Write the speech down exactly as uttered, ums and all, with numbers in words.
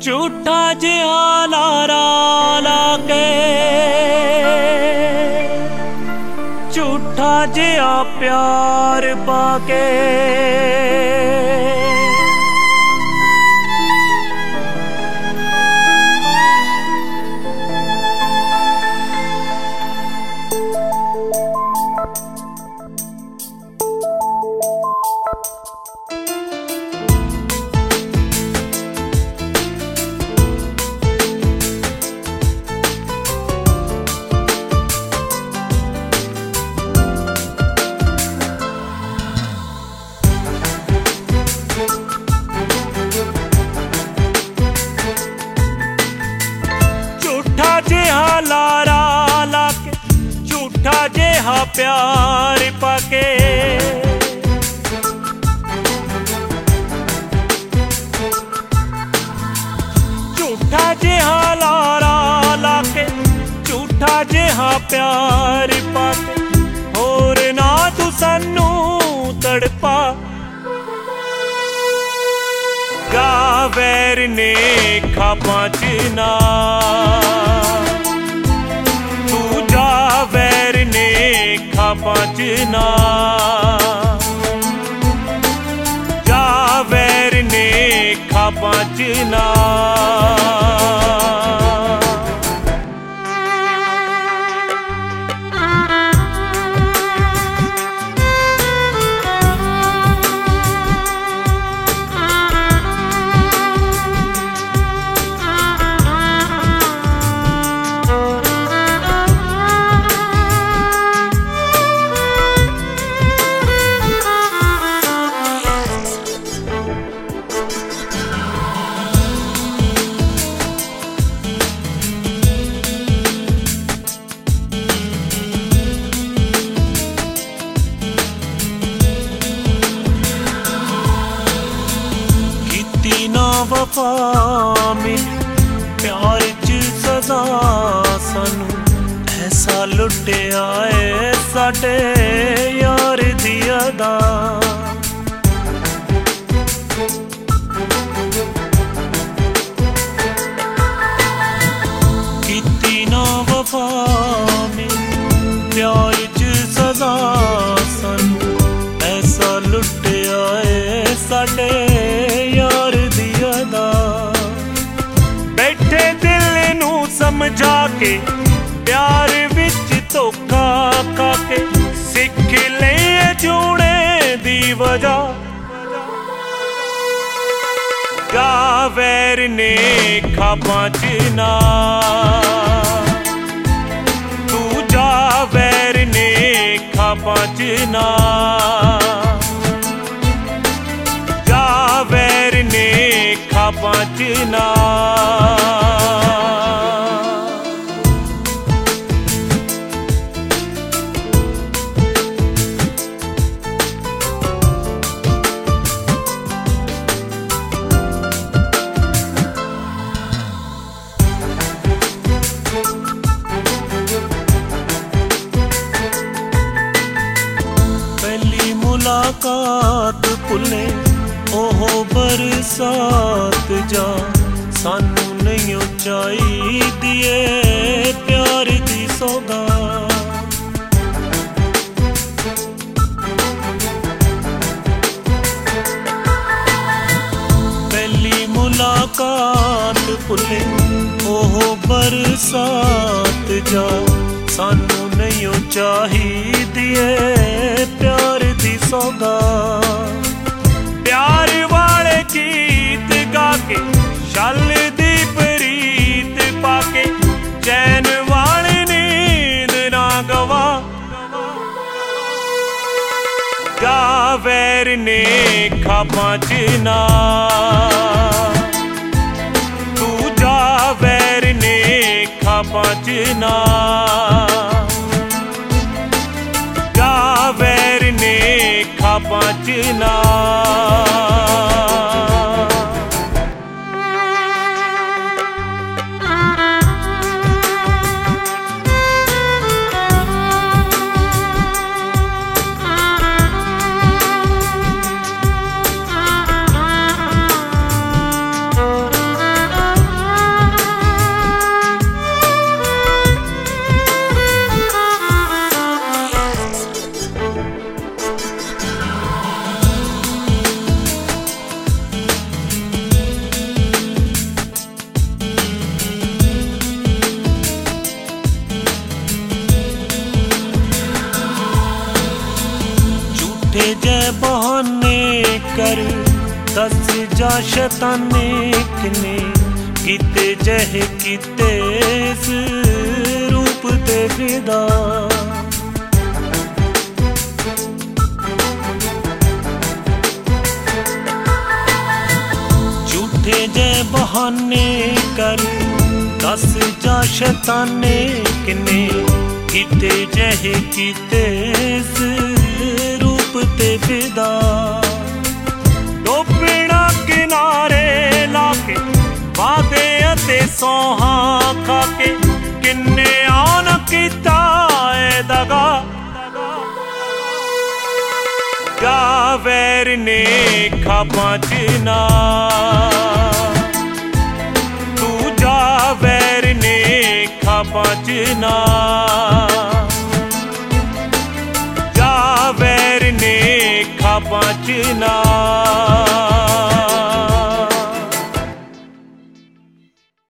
झूठा जिहा लारा लाके, झूठा जिहा प्यार पाके, जिहा लारा लाके, झूठा जिहा प्यार पाके, झूठा जिहा लारा लाके, झूठा जिहा प्यार पाके, होर ना तू सानू तड़पा। गा वैर ने खापां च ना, खापां च ना, जा वैर ने खापां च ना। वफा मिली प्यार च सदा सानू, ऐसा लुटिया है साडे यार दी अदा। कीती ना वफा मिली प्यार च सदा सानू, ऐसा लुटिया है साडे बैठे दिल नू समझा के, प्यार विच धोखा खाके, सिख ले जूने दी वजह। गा वैर ने खापां च ना, तू जा वैर ने खापां च ना, जा वैर ने खापां च ना। पहली मुलाकात भुले ओहो बरसात जा, सानू नहीं चाहिदी ऐ प्यार दी सौगात। पहली मुलाकात भुले ओहो बरसात जा, सानू नहीं चाहिदी ऐ प्यार दी सौगात। प्यार वाले गीत गा के, शल दी प्रीत पाके, चैन वाली नींद ना गवा। गा वैर ने खापां च ना, तू जा वैर ने खापां च ना, गा वैर ने खापां च ना। झूठे जे बहाने कर दस जा शैताने किने किते जह किते इस रूप ते फिदा। झूठे जे बहाने कर दस जा शैताने किने किते जह किते इस रूप ते फिदा। टोपना किनारे लाके वादे अते सोहा खाके किन्ने आन किता ए दगा। जा वैर ने खाबां च ना तू जा वैर ने खाबां च ना जा वैर ने खाबां च ना।